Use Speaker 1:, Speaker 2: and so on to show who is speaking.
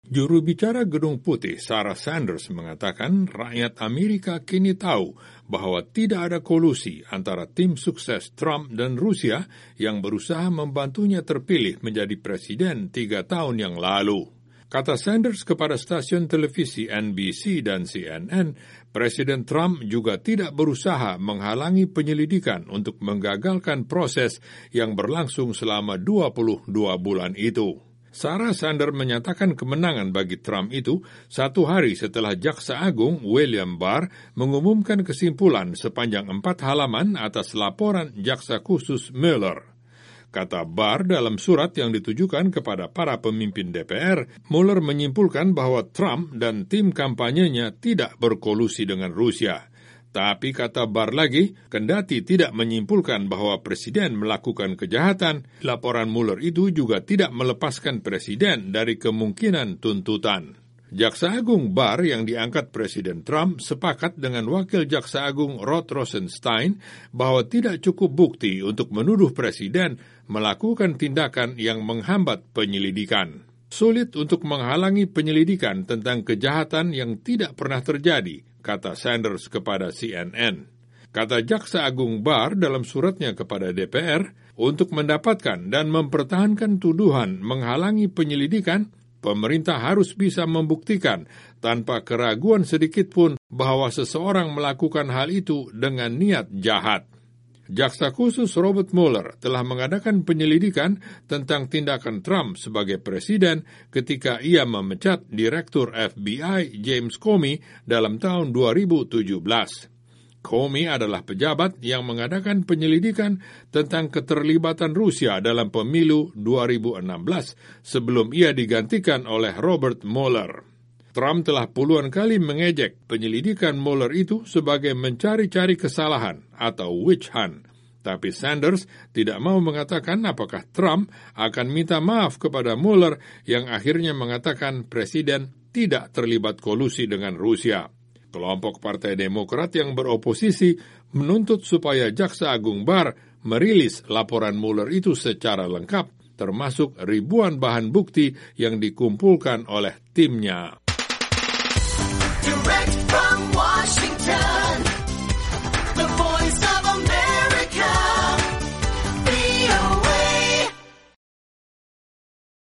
Speaker 1: Juru bicara Gedung Putih Sarah Sanders mengatakan rakyat Amerika kini tahu bahwa tidak ada kolusi antara tim sukses Trump dan Rusia yang berusaha membantunya terpilih menjadi presiden 3 tahun yang lalu. Kata Sanders kepada stasiun televisi NBC dan CNN, Presiden Trump juga tidak berusaha menghalangi penyelidikan untuk menggagalkan proses yang berlangsung selama 22 bulan itu. Sarah Sanders menyatakan kemenangan bagi Trump itu 1 hari setelah Jaksa Agung William Barr mengumumkan kesimpulan sepanjang 4 halaman atas laporan Jaksa Khusus Mueller. Kata Barr dalam surat yang ditujukan kepada para pemimpin DPR, Mueller menyimpulkan bahwa Trump dan tim kampanyenya tidak berkolusi dengan Rusia. Tapi kata Barr lagi, kendati tidak menyimpulkan bahwa Presiden melakukan kejahatan, laporan Mueller itu juga tidak melepaskan Presiden dari kemungkinan tuntutan. Jaksa Agung Barr yang diangkat Presiden Trump sepakat dengan Wakil Jaksa Agung Rod Rosenstein bahwa tidak cukup bukti untuk menuduh Presiden melakukan tindakan yang menghambat penyelidikan. Sulit untuk menghalangi penyelidikan tentang kejahatan yang tidak pernah terjadi, kata Sanders kepada CNN. Kata Jaksa Agung Barr dalam suratnya kepada DPR, untuk mendapatkan dan mempertahankan tuduhan menghalangi penyelidikan, pemerintah harus bisa membuktikan tanpa keraguan sedikitpun bahwa seseorang melakukan hal itu dengan niat jahat. Jaksa khusus Robert Mueller telah mengadakan penyelidikan tentang tindakan Trump sebagai presiden ketika ia memecat Direktur FBI James Comey dalam tahun 2017. Comey adalah pejabat yang mengadakan penyelidikan tentang keterlibatan Rusia dalam pemilu 2016 sebelum ia digantikan oleh Robert Mueller. Trump telah puluhan kali mengejek penyelidikan Mueller itu sebagai mencari-cari kesalahan atau witch hunt. Tapi Sanders tidak mau mengatakan apakah Trump akan minta maaf kepada Mueller yang akhirnya mengatakan Presiden tidak terlibat kolusi dengan Rusia. Kelompok Partai Demokrat yang beroposisi menuntut supaya Jaksa Agung Barr merilis laporan Mueller itu secara lengkap, termasuk ribuan bahan bukti yang dikumpulkan oleh timnya. Direct from